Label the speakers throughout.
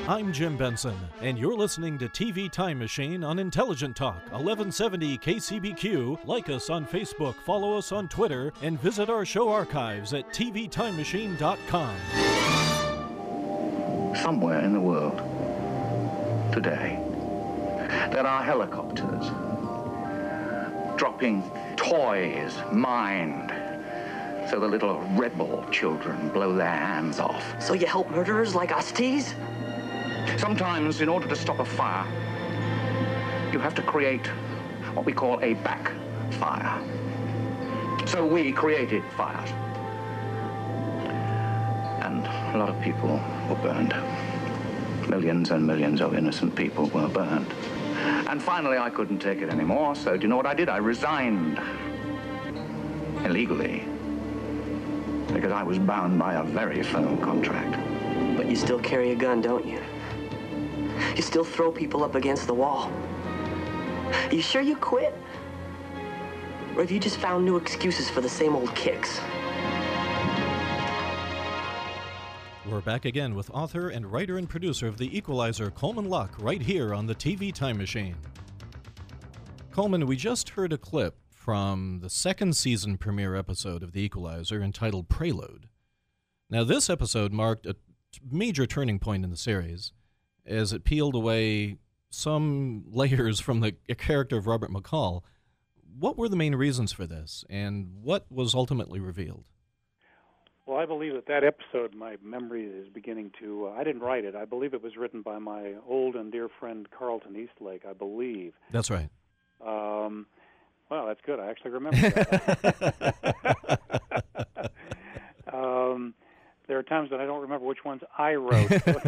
Speaker 1: I'm Jim Benson, and you're listening to TV Time Machine on Intelligent Talk, 1170 KCBQ. Like us on Facebook, follow us on Twitter, and visit our show archives at tvtimemachine.com.
Speaker 2: Somewhere in the world, today, there are helicopters dropping toys, mined, so the little rebel children blow their hands off.
Speaker 3: So you help murderers like Osties?
Speaker 2: Sometimes, in order to stop a fire, you have to create what we call a backfire. So we created fires. And a lot of people were burned. Millions and millions of innocent people were burned. And finally, I couldn't take it anymore, so do you know what I did? I resigned. Illegally. Because I was bound by a very firm contract.
Speaker 3: But you still carry a gun, don't you? You still throw people up against the wall. You sure you quit? Or have you just found new excuses for the same old kicks?
Speaker 1: We're back again with author and writer and producer of The Equalizer, Coleman Luck, right here on the TV Time Machine. Coleman, we just heard a clip from the second season premiere episode of The Equalizer entitled Prelude. Now, this episode marked a major turning point in the series as it peeled away some layers from the character of Robert McCall. What were the main reasons for this, and what was ultimately revealed?
Speaker 4: Well, I believe that episode, my memory is beginning to, I didn't write it. I believe it was written by my old and dear friend Carlton Eastlake, I believe.
Speaker 1: That's right.
Speaker 4: Well, that's good. I actually remember that. There are times that I don't remember which ones I wrote.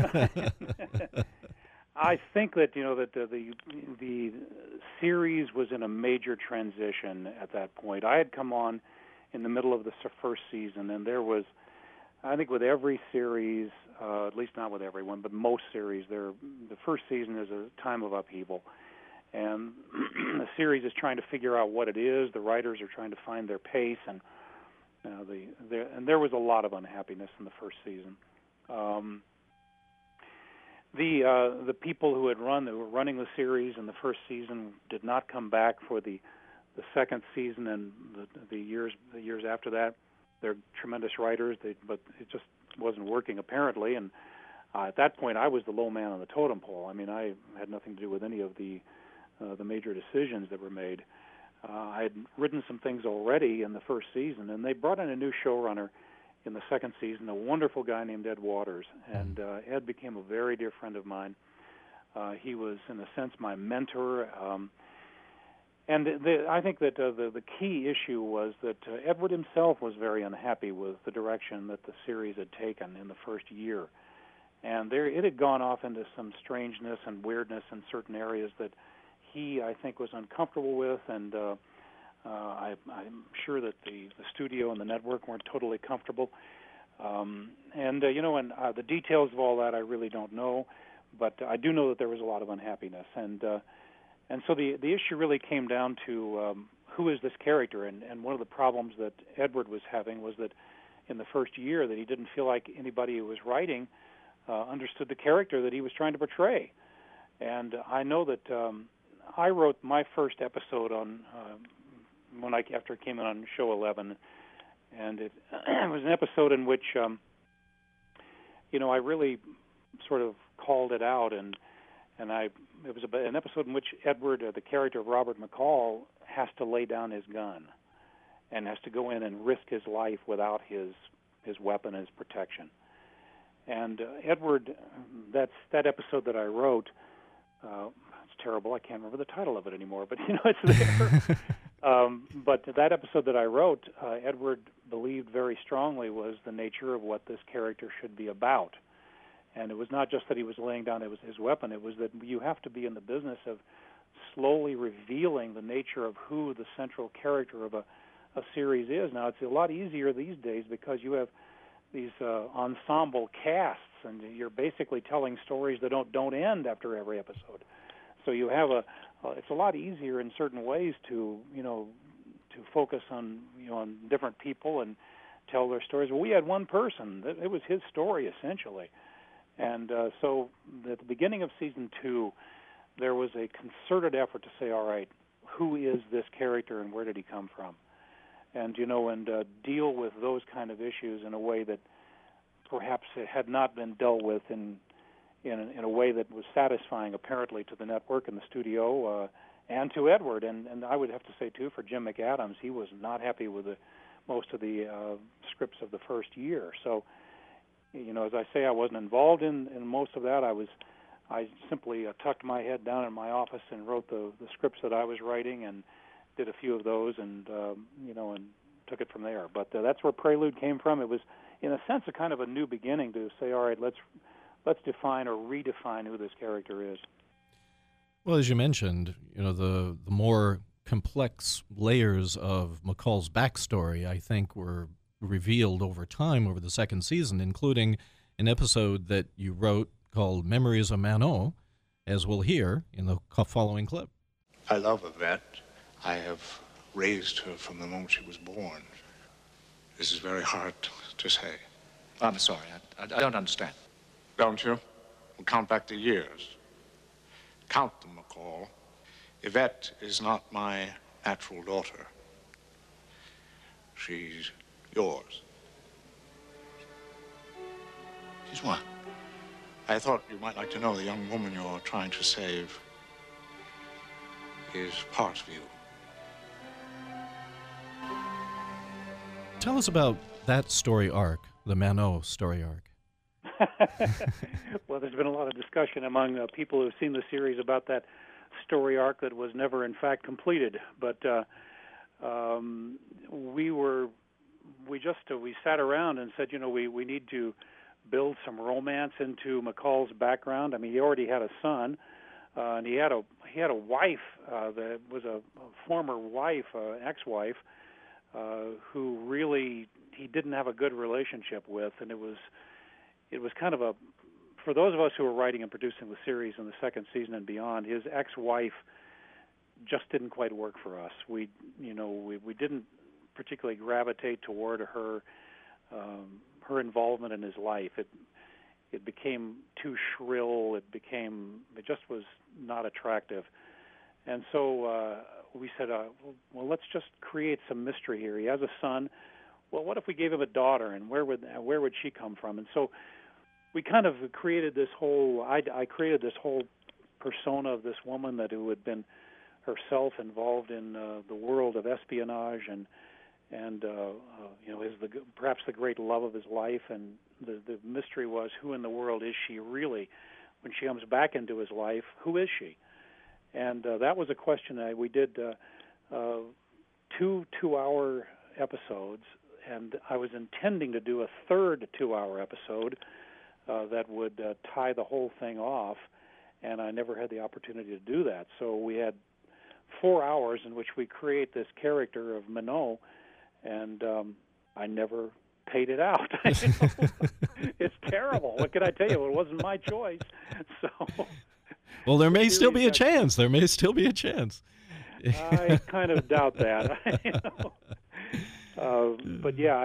Speaker 4: I think that that the series was in a major transition at that point. I had come on in the middle of the first season, and there was, I think, with every series, at least not with everyone, but most series, the first season is a time of upheaval, and the series is trying to figure out what it is. The writers are trying to find their pace, and there was a lot of unhappiness in the first season. The people who were running the series in the first season did not come back for the second season and the years after that. They're tremendous writers, but it just wasn't working apparently. And at that point, I was the low man on the totem pole. I mean, I had nothing to do with any of the major decisions that were made. I had written some things already in the first season, and they brought in a new showrunner in the second season, a wonderful guy named Ed Waters. And Ed became a very dear friend of mine. He was, in a sense, my mentor. And I think that the key issue was that Edward himself was very unhappy with the direction that the series had taken in the first year. And it had gone off into some strangeness and weirdness in certain areas that he, I think, was uncomfortable with, and I'm sure that the studio and the network weren't totally comfortable. And the details of all that I really don't know, but I do know that there was a lot of unhappiness. And so the issue really came down to who is this character, and one of the problems that Edward was having was that in the first year that he didn't feel like anybody who was writing understood the character that he was trying to portray. And I know that I wrote my first episode on after it came in on Show 11, and it was an episode in which I really sort of called it out, and it was an episode in which Edward, the character of Robert McCall, has to lay down his gun and has to go in and risk his life without his weapon, his protection. And Edward, that episode that I wrote, it's terrible. I can't remember the title of it anymore, but it's there. But that episode that I wrote, Edward believed very strongly was the nature of what this character should be about. And it was not just that he was laying down his weapon. It was that you have to be in the business of slowly revealing the nature of who the central character of a series is. Now, it's a lot easier these days because you have these ensemble casts, and you're basically telling stories that don't end after every episode. So you have it's a lot easier in certain ways to focus on on different people and tell their stories. Well, we had one person; it was his story essentially, And so at the beginning of season 2, there was a concerted effort to say, all right, who is this character and where did he come from? And, deal with those kind of issues in a way that perhaps it had not been dealt with in a way that was satisfying, apparently, to the network and the studio and to Edward. And I would have to say, too, for Jim McAdams, he was not happy with most of the scripts of the first year. So, as I say, I wasn't involved in most of that. I simply tucked my head down in my office and wrote the scripts that I was writing and did a few of those and took it from there. But that's where Prelude came from. It was, in a sense, a kind of a new beginning to say, all right, let's define or redefine who this character is.
Speaker 1: Well, as you mentioned, the more complex layers of McCall's backstory, I think, were revealed over time over the second season, including an episode that you wrote called Memories of Manon, as we'll hear in the following clip.
Speaker 5: I love Yvette. I have raised her from the moment she was born. This is very hard to say.
Speaker 2: I'm sorry, I don't understand.
Speaker 5: Don't you? We'll count back the years. Count them, McCall. Yvette is not my natural daughter. She's yours.
Speaker 2: She's what?
Speaker 5: I thought you might like to know the young woman you're trying to save is part of you.
Speaker 1: Tell us about that story arc, the Manon story arc.
Speaker 4: Well, there's been a lot of discussion among people who've seen the series about that story arc that was never, in fact, completed. But we sat around and said, we need to build some romance into McCall's background. I mean, he already had a son, and he had a wife that was a former wife, ex-wife, who really he didn't have a good relationship with, and it was kind of for those of us who were writing and producing the series in the second season and beyond, his ex-wife just didn't quite work for us. We didn't particularly gravitate toward her involvement in his life. It became too shrill. It just was not attractive. And so we said, well, let's just create some mystery here. He has a son. Well, what if we gave him a daughter, and where would she come from? And so we kind of created this whole. I created this whole persona of this woman who had been herself involved in the world of espionage and is perhaps the great love of his life. And the mystery was, who in the world is she really? When she comes back into his life, who is she? And that was a question that we did 2 2-hour episodes, and I was intending to do a third 2-hour episode that would tie the whole thing off, and I never had the opportunity to do that. So we had 4 hours in which we create this character of Manon, and I never paid it out. It's terrible. What can I tell you? It wasn't my choice. So,
Speaker 1: well, there may still be a chance. There may still be a chance.
Speaker 4: I kind of doubt that. But yeah,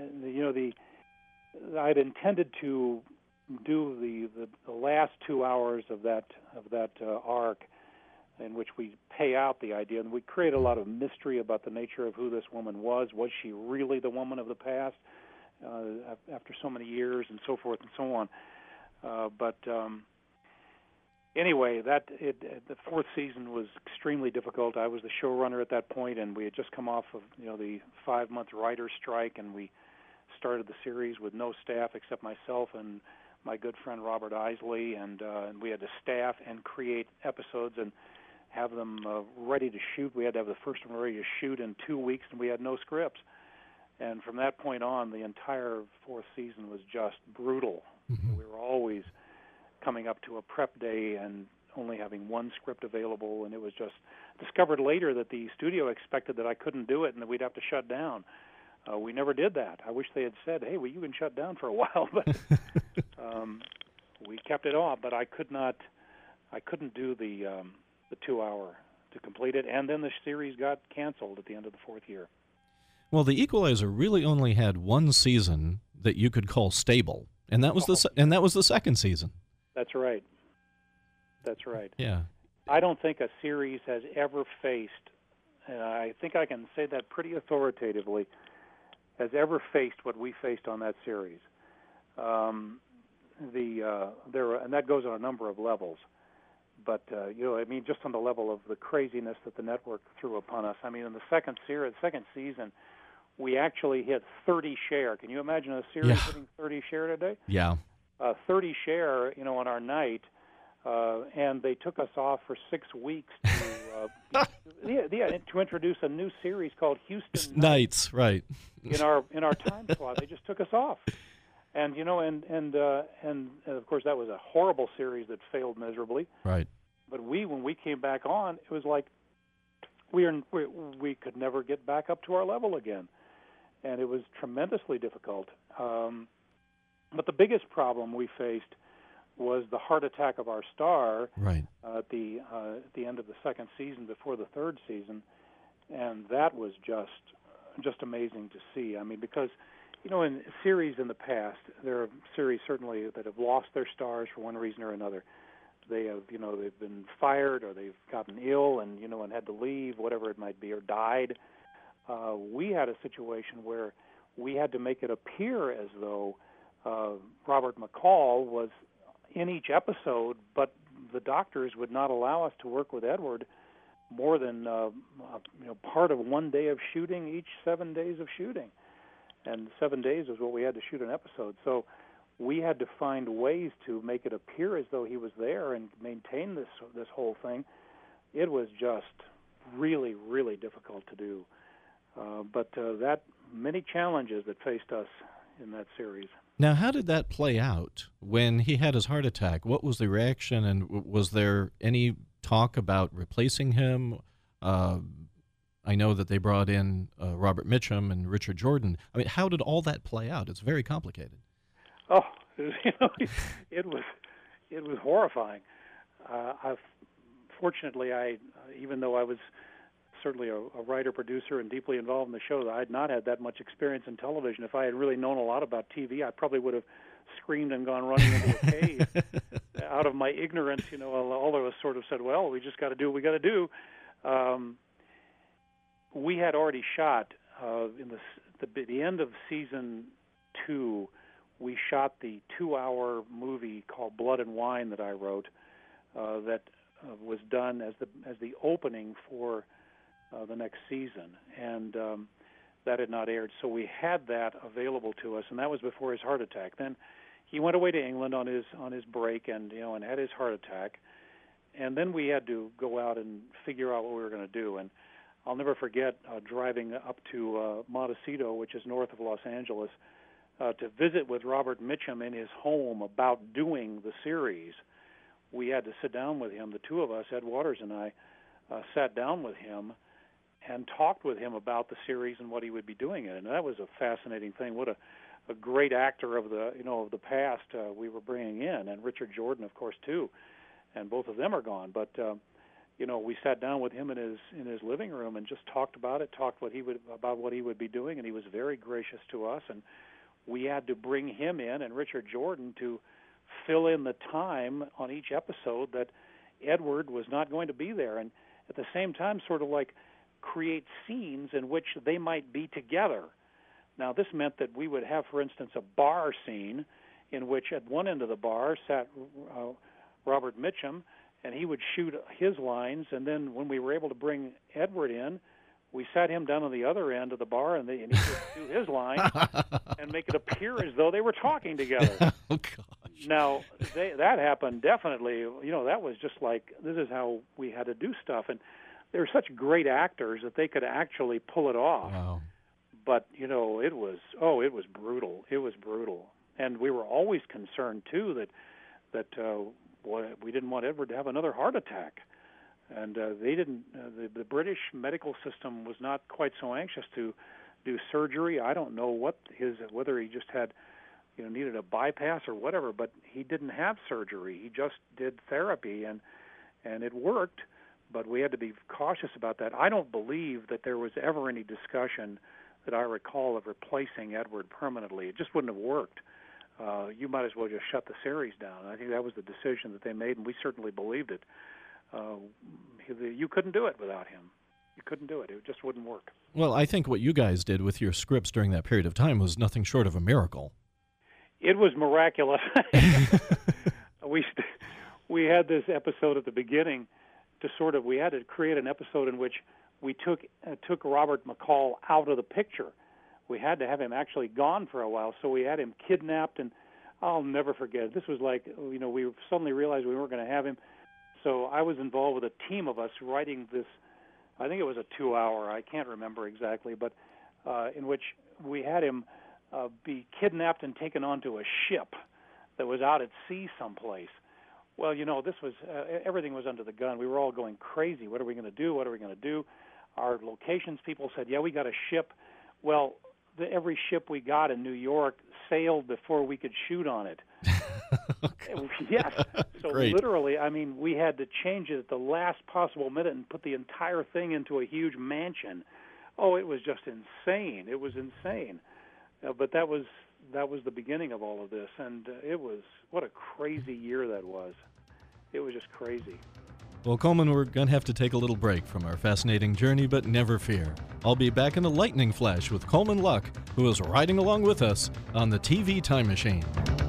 Speaker 4: I'd intended to do the last 2 hours of that arc, in which we pay out the idea, and we create a lot of mystery about the nature of who this woman was. Was she really the woman of the past after so many years, and so forth and so on? Anyway, the fourth season was extremely difficult. I was the showrunner at that point, and we had just come off of the 5-month writer's strike, and we started the series with no staff except myself and my good friend Robert Isley, and we had to staff and create episodes and have them ready to shoot. We had to have the first one ready to shoot in 2 weeks, and we had no scripts. And from that point on, the entire fourth season was just brutal. Mm-hmm. We were always coming up to a prep day and only having one script available, and it was just discovered later that the studio expected that I couldn't do it and that we'd have to shut down. We never did that. I wish they had said, hey, well, you can shut down for a while, but we kept it off. But I couldn't do the 2 hour to complete it, and then the series got canceled at the end of the fourth year.
Speaker 1: Well, The Equalizer really only had one season that you could call stable. And that was the second season.
Speaker 4: That's right. That's right.
Speaker 1: Yeah.
Speaker 4: I don't think a series has ever faced, and I think I can say that pretty authoritatively, has ever faced what we faced on that series. And that goes on a number of levels. But just on the level of the craziness that the network threw upon us. I mean, in the second season, we actually hit 30 share. Can you imagine a series hitting 30 share today?
Speaker 1: Yeah.
Speaker 4: 30 share, on our night, and they took us off for 6 weeks to introduce a new series called Houston
Speaker 1: Nights, right?
Speaker 4: In our time slot, they just took us off, and and of course that was a horrible series that failed miserably.
Speaker 1: Right.
Speaker 4: But when we came back on, it was like we could never get back up to our level again, and it was tremendously difficult. But the biggest problem we faced was the heart attack of our star
Speaker 1: right.
Speaker 4: At the end of the second season, before the third season, and that was just amazing to see. I mean, because in series in the past, there are series certainly that have lost their stars for one reason or another. They have, they've been fired or they've gotten ill and and had to leave, whatever it might be, or died. We had a situation where we had to make it appear as though Robert McCall was in each episode, but the doctors would not allow us to work with Edward more than part of one day of shooting each 7 days of shooting, and 7 days is what we had to shoot an episode. So we had to find ways to make it appear as though he was there and maintain this whole thing. It was just really, really difficult to do, but that many challenges that faced us in that series.
Speaker 1: Now, how did that play out when he had his heart attack? What was the reaction, and was there any talk about replacing him? I know that they brought in Robert Mitchum and Richard Jordan. I mean, how did all that play out? It's very complicated.
Speaker 4: Oh, it was horrifying. Fortunately, even though I was certainly a writer, producer, and deeply involved in the show, I had not had that much experience in television. If I had really known a lot about TV, I probably would have screamed and gone running into a cave out of my ignorance. All of us sort of said, well, we just got to do what we got to do. We had already shot, in the end of season 2, we shot the 2-hour movie called Blood and Wine that I wrote that was done as the opening for the next season, and that had not aired. So we had that available to us, and that was before his heart attack. Then he went away to England on his break, and and had his heart attack, and then we had to go out and figure out what we were going to do. And I'll never forget driving up to Montecito, which is north of Los Angeles, to visit with Robert Mitchum in his home about doing the series. We had to sit down with him. The two of us, Ed Waters and I, sat down with him and talked with him about the series and what he would be doing in it. And that was a fascinating thing. What a great actor of the of the past we were bringing in, and Richard Jordan, of course, too. And both of them are gone. But we sat down with him in his living room and just talked about it, about what he would be doing, and he was very gracious to us. And we had to bring him in and Richard Jordan to fill in the time on each episode that Edward was not going to be there, and at the same time sort of like create scenes in which they might be together. Now, this meant that we would have, for instance, a bar scene in which at one end of the bar sat Robert Mitchum, and he would shoot his lines, and then when we were able to bring Edward in, we sat him down on the other end of the bar, and he would do his line and make it appear as though they were talking together.
Speaker 1: Oh, gosh.
Speaker 4: Now, that happened definitely. That was just like, this is how we had to do stuff. And they were such great actors that they could actually pull it off.
Speaker 1: Wow.
Speaker 4: But, it was brutal. It was brutal. And we were always concerned, too, that we didn't want Edward to have another heart attack. And they didn't. The British medical system was not quite so anxious to do surgery. I don't know whether he just had, needed a bypass or whatever. But he didn't have surgery. He just did therapy, and it worked. But we had to be cautious about that. I don't believe that there was ever any discussion that I recall of replacing Edward permanently. It just wouldn't have worked. you might as well just shut the series down. And I think that was the decision that they made, and we certainly believed it. You couldn't do it without him. You couldn't do it. It just wouldn't work.
Speaker 1: Well, I think what you guys did with your scripts during that period of time was nothing short of a miracle.
Speaker 4: It was miraculous. We had this episode at the beginning we had to create an episode in which we took Robert McCall out of the picture. We had to have him actually gone for a while, so we had him kidnapped, and I'll never forget. This was like, we suddenly realized we weren't going to have him. So I was involved with a team of us writing this. I think it was a 2-hour, I can't remember exactly, but in which we had him be kidnapped and taken onto a ship that was out at sea someplace. Well, this was, everything was under the gun. We were all going crazy. What are we going to do? What are we going to do? Our locations people said, yeah, we got a ship. Well, every ship we got in New York sailed before we could shoot on it. Yes. So
Speaker 1: Great.
Speaker 4: Literally, we had to change it at the last possible minute and put the entire thing into a huge mansion. Oh, it was just insane. It was insane. But that was the beginning of all of this, and what a crazy year that was. It was just crazy.
Speaker 1: Well, Coleman, we're going to have to take a little break from our fascinating journey, but never fear. I'll be back in a lightning flash with Coleman Luck, who is riding along with us on the TV Time Machine.